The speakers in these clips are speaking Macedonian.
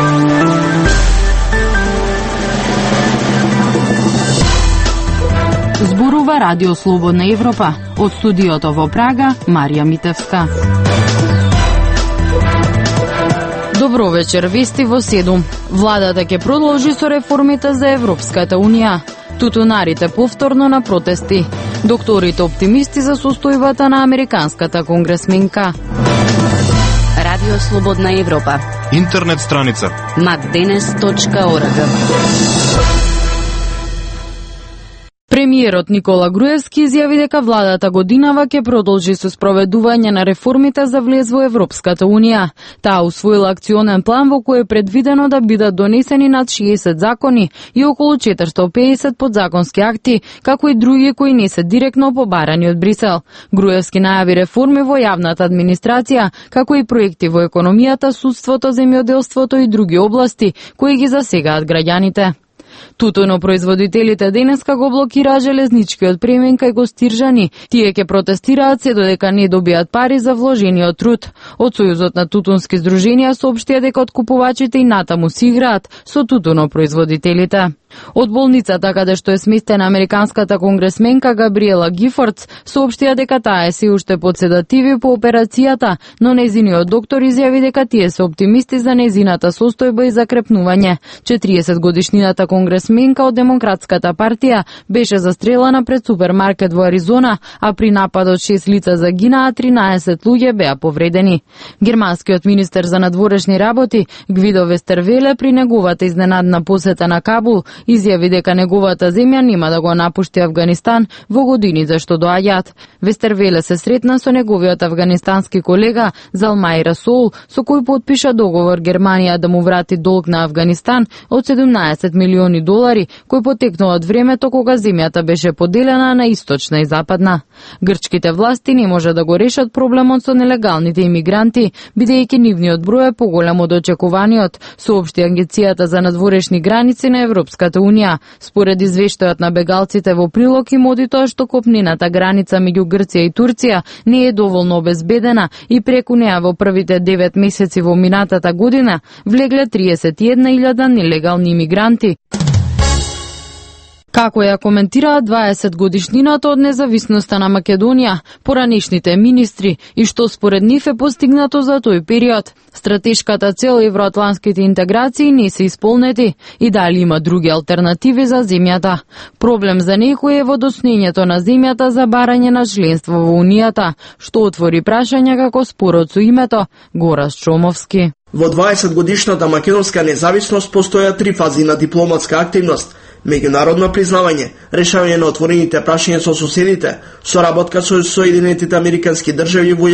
Зборува Радио Слободна Европа. Од студиото во Прага, Марија Митевска. Добро вечер, вести во 7. Владата ќе продолжи со реформите за Европската Унија. Тутунарите повторно на протести. Докторите оптимисти за состојбата на американската конгресменка. Радио Слободна Европа. Интернет страница macdenes.org. Премиерот Никола Груевски изјави дека владата годинава ќе продолжи со спроведување на реформите за влез во Европската Унија. Таа усвоила акционен план во кој е предвидено да бидат донесени над 60 закони и околу 450 подзаконски акти, како и други кои не се директно побарани од Брисел. Груевски најави реформи во јавната администрација, како и проекти во економијата, судството, земјоделството и други области кои ги засегаат граѓаните. Тутунопроизводителите денеска го блокираа железничкиот премин кај Гостиржани. Тие ќе протестираат се додека не добијат пари за вложениот труд. Од Сојузот на тутунски здруженија соопштија дека откупувачите и натаму си играат со тутунопроизводителите. Од болницата каде што е сместена американската конгресменка Габриела Гифордс соопштија дека таа е се уште под седативи по операцијата, но незиниот доктор изјави дека тие се оптимисти за незината состојба и закрепнување. 40 годишнината конгресменка од Демократската партија беше застрелана пред супермаркет во Аризона, а при нападот 6 лица загинаа, 13 луѓе беа повредени. Германскиот министер за надворешни работи Гвидо Вестервеле при неговата изненадна посета на Кабул изјави дека неговата земја нема да го напушти Авганистан во годините што доаѓаат. Вестервеле се сретна со неговиот афганистански колега Залмай Расул, со кој потпиша договор Германија да му врати долг на Афганистан од 17 милиони долари, кој потекнува од времето кога земјата беше поделена на источна и западна. Грчките власти не може да го решат проблемот со нелегалните имигранти, бидејќи нивниот број е поголем од очекуваниот, соопшти Агенцијата за надворешни граници на Европската Унија. Според извештајот на бегалците во прилог им оди тоа што копнената граница меѓу Грција и Турција не е доволно обезбедена и преку неа во првите 9 месеци во минатата година влегле 31.000 нелегални имигранти. Како ја коментираат 20 годишнината од независноста на Македонија, поранешните министри и што според нив е постигнато за тој период. Стратешката цел евроатлантските интеграции не се исполнети и дали има други алтернативи за земјата. Проблем за некој е водоснењето на земјата за барање на членство во Унијата, што отвори прашања како спорот со името Горас Чомовски. Во 20 годишната македонска независност постојат 3 фази на дипломатска активност: меѓународно признавање, решавање на отворените прашања со соседите, соработка со Соединетите Американски држави во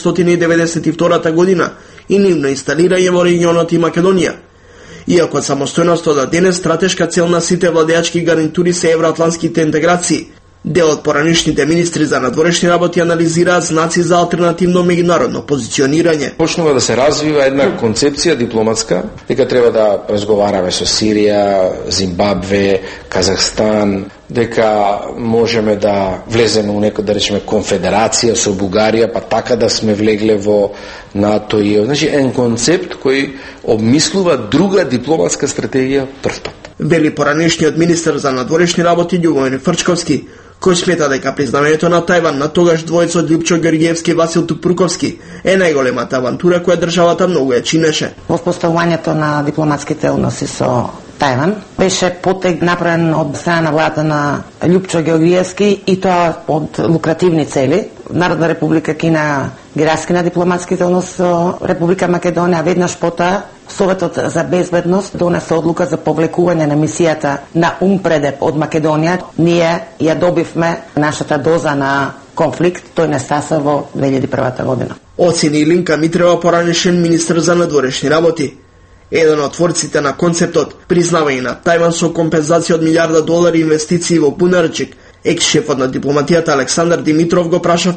1992 година и нивно инсталирање во регионот и Македонија. Иако самостојноста до денес стратешка цел на сите владеачки гарнитури се евроатлантските интеграции, дел од поранешните министри за надворешни работи анализираат знаци за алтернативно меѓународно позиционирање. Почнува да се развива една концепција дипломатска, дека треба да разговараме со Сирија, Зимбабве, Казахстан, дека можеме да влеземе у некоја, да речеме, конфедерација со Бугарија, па така да сме влегле во НАТО и значи еден концепт кој обмислува друга дипломатска стратегија првпат. Вели поранешниот министер за надворешни работи Љубомир Фрчковски, кој смета дека признавањето на Тајван на тогаш двојцот Љупчо Георгиевски и Васил Тупурковски е најголемата авантура која државата многу ја чинеше. Во поставувањето на дипломатските односи со Тајван беше потег направен од страна на владата на Љупчо Георгиевски и тоа од лукративни цели. Народна република Кина ги раскина дипломатските односи со Република Македонија, веднаш потоа Советот за безбедност донесе одлука за повлекување на мисијата на УМПРЕДЕП од Македонија. Ние ја добивме нашата доза на конфликт, тој не стаса во 2001 година. Оцени Илинка Митрева, поранешен министер за надворешни работи. Еден од творците на концептот признавање на Тајван со компензација од $1 милиарди инвестиции во Бунарчик, екс-шефот на дипломатијата Александар Димитров го прашавме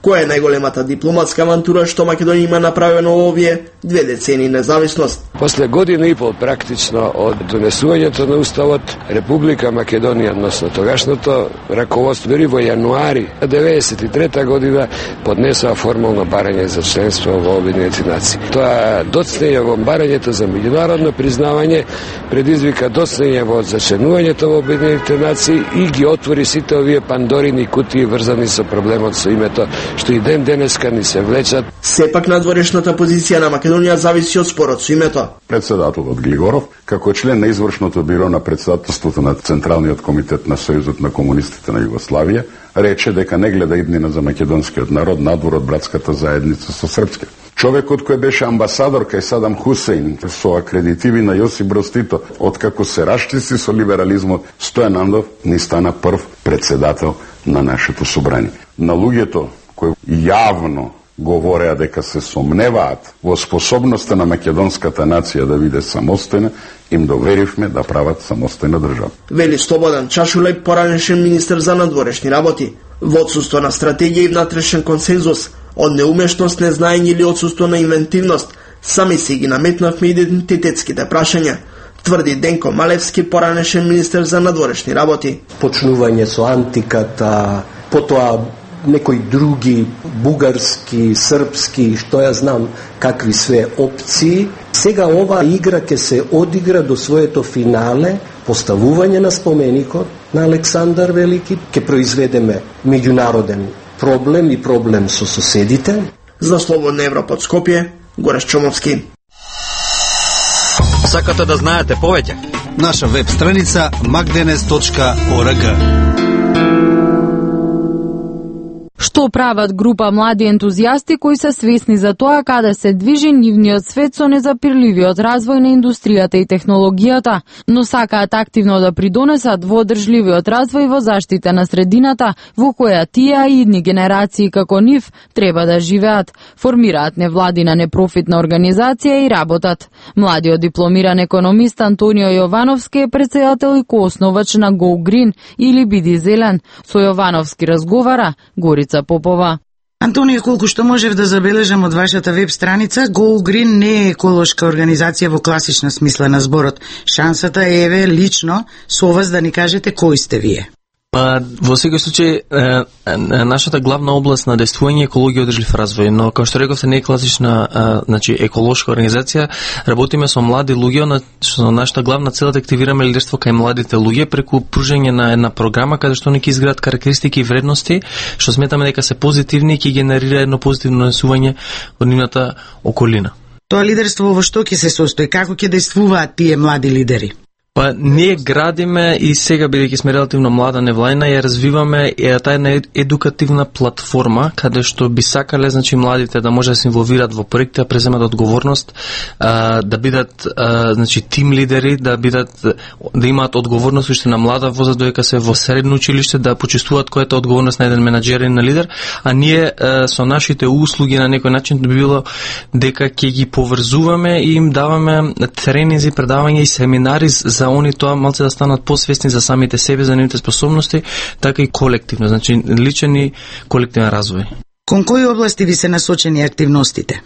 Која е најголемата дипломатска авантура што Македонија има направено во овие 2 децении независност? После година и пол практично од донесувањето на Уставот, Република Македонија, односно тогашното раководство, дури во јануари 1993 година поднесува формално барање за членство во Обединетите нации. Тоа доцнење во барањето за меѓународно признавање предизвика доцнење во зачленувањето во Обединетите нации и ги отвори сите овие пандорини кутии врзани со проблемот со името, што и ден денеска ни се влечат. Сепак надворешната позиција на Македонија зависи од спорот со името. Председателот Глигоров, како член на извршното биро на председателството на Централниот комитет на Сојузот на комунистите на Југославија, рече дека не гледа иднина за македонскиот народ надвор од братската заедница со српска. Човекот кој беше амбасадор кај Садам Хусеин со акредитиви на Јосип Броз Тито, откако се расчисти со либерализмот, Стојан Андов ни стана прв председател на нашето собрание. На луѓето кои јавно говореа дека се сомневаат во способноста на македонската нација да биде самостојна, им доверивме да прават самостојна држава. Вели Слободан Чашулек, поранешен министер за надворешни работи. Во отсуство на стратегија и внатрешен консензус, од неумешност, незнаење или отсуство на инвентивност, сами си ги наметнавме идентитетските прашања, тврди Денко Малевски, поранешен министер за надворешни работи. Почнување со антиката, потоа некои други, бугарски, српски, што ја знам, какви све опции. Сега ова игра ќе се одигра до своето финале, поставување на споменикот на Александар Велики, ќе произведеме меѓународен проблем и проблем со соседите. За Слободна Европа од Скопје, Гореш Чомовски. Сакате да знаете повеќе? Наша веб страница magdenes.org. Што прават група млади ентузијасти кои се свесни за тоа каде се движи нивниот свет со незапирливиот развој на индустријата и технологијата, но сакаат активно да придонесат во одржливиот развој во заштита на средината во која тие и идни генерации како нив треба да живеат, формираат невладина непрофитна организација и работат. Младиот дипломиран економист Антонио Јовановски е председател и коосновач на Go Green или Биди Зелен. Со Јовановски разговара Горица Попова. Антонио, колку што можев да забележам од вашата веб страница, Go Green не е еколошка организација во класична смисла на зборот. Шансата е еве лично со вас да ни кажете кои сте вие. Во секој случај, нашата главна област на действување е екологија и одржлив развој, но како што рековте не е класична еколошка организација, работиме со млади луѓе, со нашата главна цел да активираме лидерство кај младите луѓе преку пружање на една програма каде што они ќе изградат карактеристики и вредности што сметаме дека се позитивни и ќе генерира едно позитивно донесување од нивната околина. Тоа лидерство во што ќе се состои? Како ќе действуваат тие млади лидери? Ние градиме и сега, бидејќи сме релативно млада невладина, ја развиваме таа една едукативна платформа каде што би сакале, значи, младите да може да се инволвираат во проекти, да преземат одговорност, да бидат, значи, тим лидери, да имаат одговорност уште на млада возраст додека се во средно училиште, да почувствуваат која е одговорност на еден менаџер и на лидер, а ние со нашите услуги на некој начин би било дека ќе ги поврзуваме и им даваме тренинзи, предавања и семинари за они тоа малце да станат посвесни за самите себе, за нивните способности, така и колективно, значи личен и колективен развој. Кон кои области ви се насочени активностите?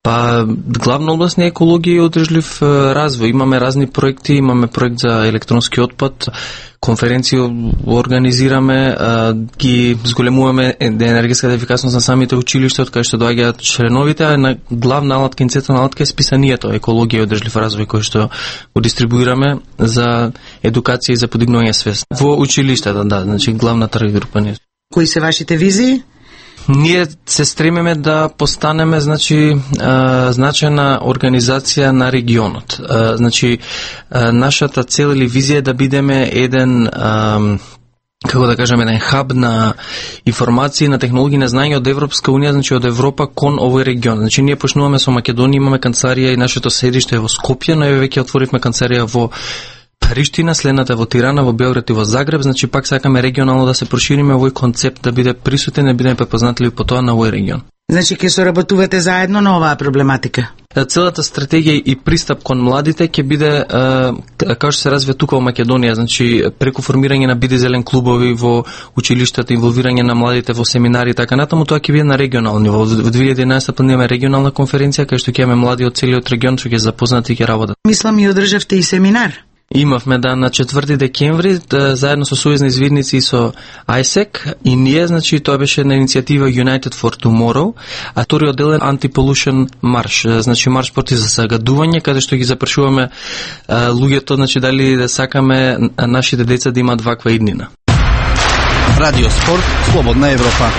Главна област е екологија и одржлив развој. Имаме разни проекти, имаме проект за електронски отпад, конференции организираме, ги зголемуваме енергетската ефикасност на самите училишта од кај што доаѓаат членовите, а на главна алатка и централна алатка е списанието екологија и одржлив развој кој што го дистрибуираме за едукација и за подигнување свест во училиштата, да, значи главната група не. Кои се вашите визии? Ние се стремиме да постанеме, значи, значајна организација на регионот. Значи, нашата цел или визија е да бидеме еден, како да кажеме, еден хаб на информации, на технологии, на знаење од Европска унија, значи од Европа кон овој регион. Значи, ние почнуваме со Македонија, имаме канцеларија и нашето седиште е во Скопје, но веќе отворивме канцеларија во Приштина, следната во Тирана, во Белград и во Загреб, значи пак сакаме регионално да се прошириме овој концепт, да биде присутен, да бидеме препознатливи по тоа на овој регион. Значи ќе соработувате заедно на оваа проблематика? Целата стратегија и пристап кон младите ќе биде како што се развива тука во Македонија, значи преку формирање на биде зелен клубови во училиштата, инволвирање на младите во семинари и така натаму, тоа ќе биде на регионално ниво. Во 2011 планираме регионална конференција кај што ќе имаме млади од целиот регион што ќе запознати и ќе работат. Мислам и одржавте и семинар. Имавме на 4 декември заедно со сојузни извидници и со ISEC и ние, значи тоа беше една иницијатива United for Tomorrow, а вториот дел е Anti-Pollution Марш, значи марш против засагадување, каде што ги запрашуваме луѓето, значи дали да сакаме нашите деца да имаат ваква иднина. Радио Спорт, Слободна Европа.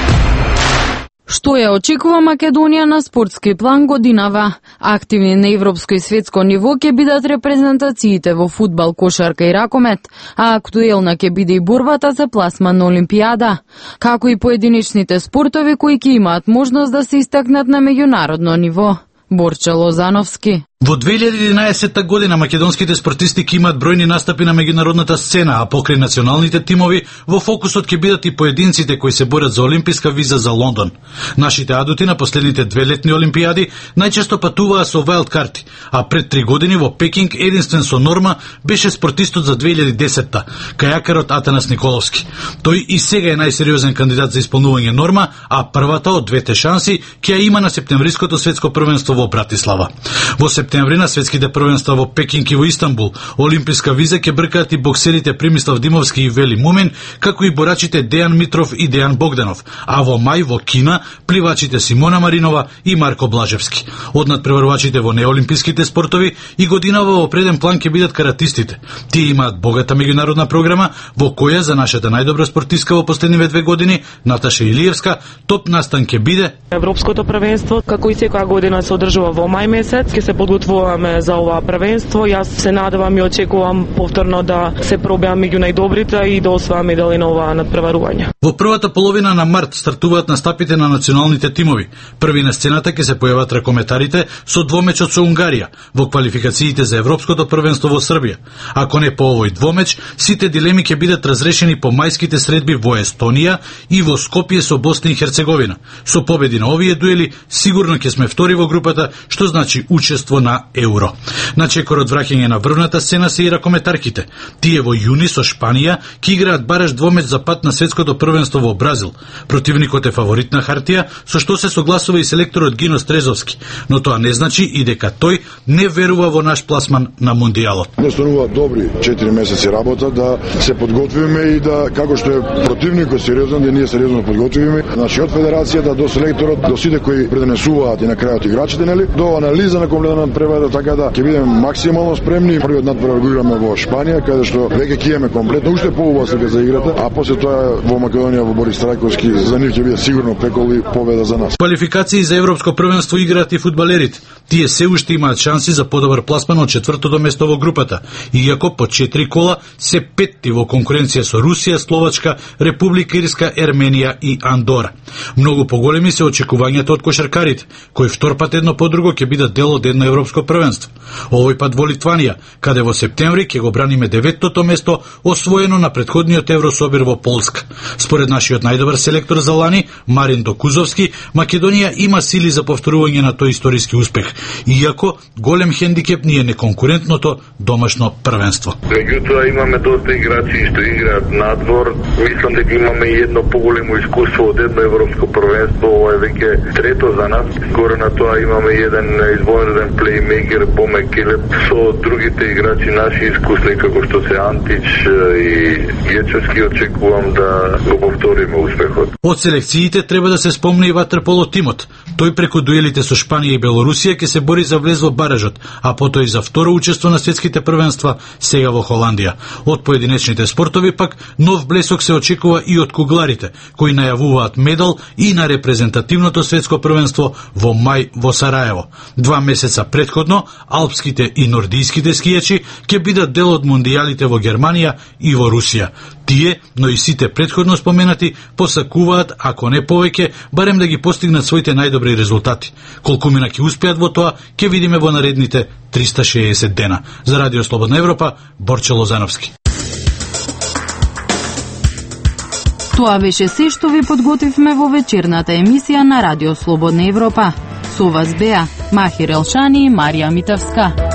Што ја очекува Македонија на спортски план годинава? Активни на европско и светско ниво ќе бидат репрезентациите во фудбал, кошарка и ракомет, а актуелна ќе биде и борбата за пласман на Олимпијада, како и поединечните спортови кои ќе имаат можност да се истакнат на меѓународно ниво. Борче Лозановски. Во 2011 година македонските спортисти ќе имаат бројни настапи на меѓународната сцена, а покрај националните тимови во фокусот ќе бидат и поединците кои се борат за олимписка виза за Лондон. Нашите адути на последните 2 летни олимпијади најчесто патуваа со вајлд карти, а пред 3 години во Пекинг единствен со норма беше спортистот за 2010-та, кајакерот Атанас Николовски. Тој и сега е најсериозен кандидат за исполнување норма, а првата од двете шанси ќе ја има на септемвриското светско првенство во Братислава. Во септември на светските првенства во Пекинг и во Истанбул, олимписка виза ќе бркаат и боксерите Примислав Димовски и Вели Мумен, како и борачите Дејан Митров и Дејан Богданов, а во мај во Кина пливачите Симона Маринова и Марко Блажевски. Од надпреварувачите во неолимписките спортови и годинава во преден план ќе бидат каратистите. Тие имаат богата меѓународна програма во која за нашата најдобра спортистка во последниве 2 години, Наташа Илиевска, топ настан ќе биде Европското првенство, како и секоја година се одржува во мај месец. Ќе се подготвуваме за ова првенство. Јас се надевам и очекувам повторно да се пробиам меѓу најдобрите и да освојам медали на оваа надпреварување. Во првата половина на март стартуваат настапите на националните тимови. Први на сцената ќе се појават ракометарите со двомечот со Унгарија во квалификациите за Европското првенство во Србија. Ако не по овој двомеч, сите дилеми ќе бидат разрешени по мајските средби во Естонија и во Скопје со Босна и Херцеговина. Со победи на овие дуели сигурно ќе сме втори во групата, што значи учество на Евро. На чекорот враќање на врвната сцена се и ракометарките. Тие во јуни со Шпанија ќе играат бараш двомеч за пат на светското првенство во Бразил. Противникот е фаворит на хартија, со што се согласува и селекторот Гино Стрезовски, но тоа не значи и дека тој не верува во наш пласман на Мондијалот. Останува добри 4 месеци работа да се подготвиме и да, како што е противникот сериозен, да ние сериозно подготвиме. Значи од федерацијата до селекторот, до сите кои предонесуваат и на крајот играчите, нели, до анализа на комплетна надпревара, така да ќе бидеме максимално спремни. Првиот надпревар го играме во Шпанија, каде што веќе ќе имаме комплетно уште поубава сега за играта, а после тоа во Македонија во Борис Трајковски за нив ќе биде сигурно прекол и победа за нас. Квалификации за европско првенство играат и фудбалерите. Тие се уште имаат шанси за подобар пласман од четвртото место во групата, иако по 4 кола се петти во конкуренција со Русија, Словачка, Република Ирска, Ерменија и Андора. Многу поголеми се очекувањата од кошаркарите, кои втор пат едно по друго ќе бидат дел од едно европско првенство. Овој пат во Литванија, каде во септември ќе го браниме 9-тото место, освоено на претходниот Еврособир во Полска. Според нашиот најдобар селектор за лани, Марин Докузовски, Македонија има сили за повторување на тој историски успех, иако голем хендикеп ни е неконкурентното домашно првенство. Меѓутоа имаме доста играчи што играат надвор. Мислам дека имаме и едно поголемо искуство од едно европско првенство, ова е веќе трето за нас. Горе на тоа имаме еден извонреден плеймейкер Боме Келеп со другите играчи наши искусни како што се Антич и Гечевски. Очекувам да го повториме успехот. Од селекциите треба да се спомне и ватерполо тимот. Тој преку дуелите со Шпанија и Белорусија ќе се бори за влез во баражот, а потоа и за второ учество на светските првенства сега во Холандија. Од поединечните спортови пак нов блесок се очекува и од кугларите, кои најавуваат медал и на репрезентативното светско првенство во мај во Сараево. 2 месеца претходно алпските и нордиските скијачи ќе бидат дел од мондијалите во Германија и во Русија. Тие, но и сите претходно споменати, посакуваат, ако не повеќе, барем да ги постигнат своите најдобри резултати. Колку мина ќе успеат во тоа, ќе видиме во наредните 360 дена. За Радио Слободна Европа, Борче Лозановски. Тоа беше се што ви подготвивме во вечерната емисија на Радио Слободна Европа. Со вас беа Махир Елшани и Марија Митевска.